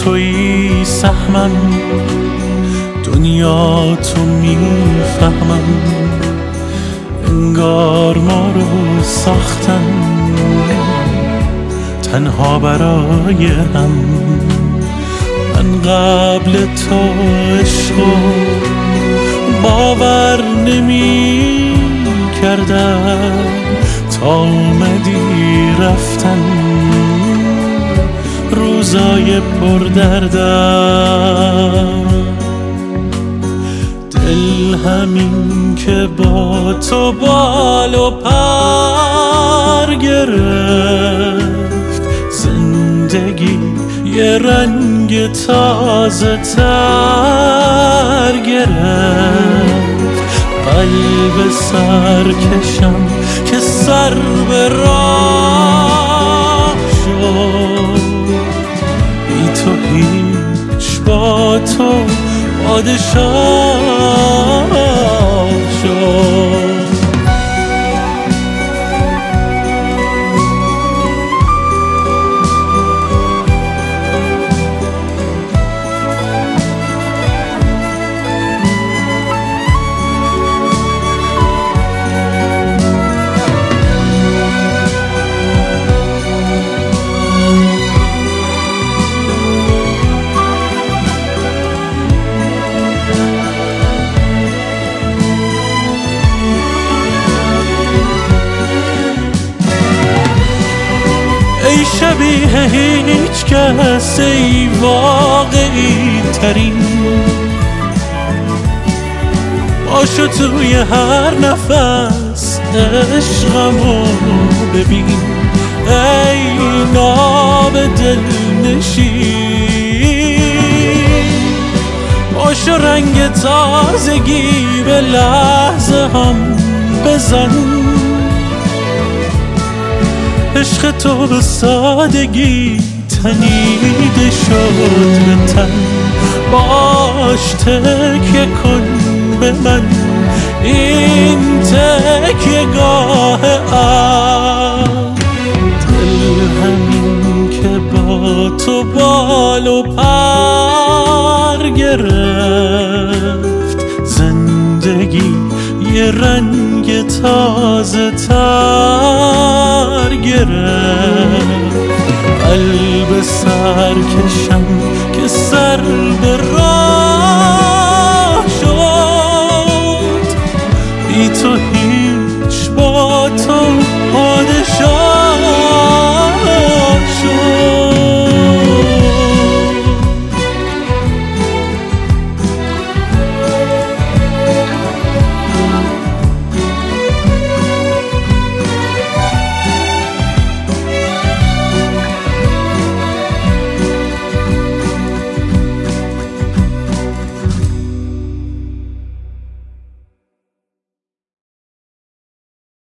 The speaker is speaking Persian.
تویی سهمم، دنیا تو میفهمم. انگار ما رو ساختن تنها برای هم. من قبل تو عشقو باور نمی کردم تا اومدی رفتن روزای پردردم. دل همین که با تو بال و پر گرفت، زندگی یه رنگ تازه تر گرفت. قلب سرکشم که سر به راه شد، بی تو هیچ با تو پادشاه شد. ای شبیه هیچ کس، ای واقعی ترین، باشو توی هر نفس عشقمو ببین. ای ناب دل نشین، باشو رنگ تازگی به لحظه هم بزن. عشق تو به سادگی تنیده شد به تن، باش تکیه کن به من این تکیه گاه عقل. دل همین که با تو بال و پر گرفت، زندگی یه رنگ تازه تر گرفت. قلب سرکشم که سر به راه شد، بی تو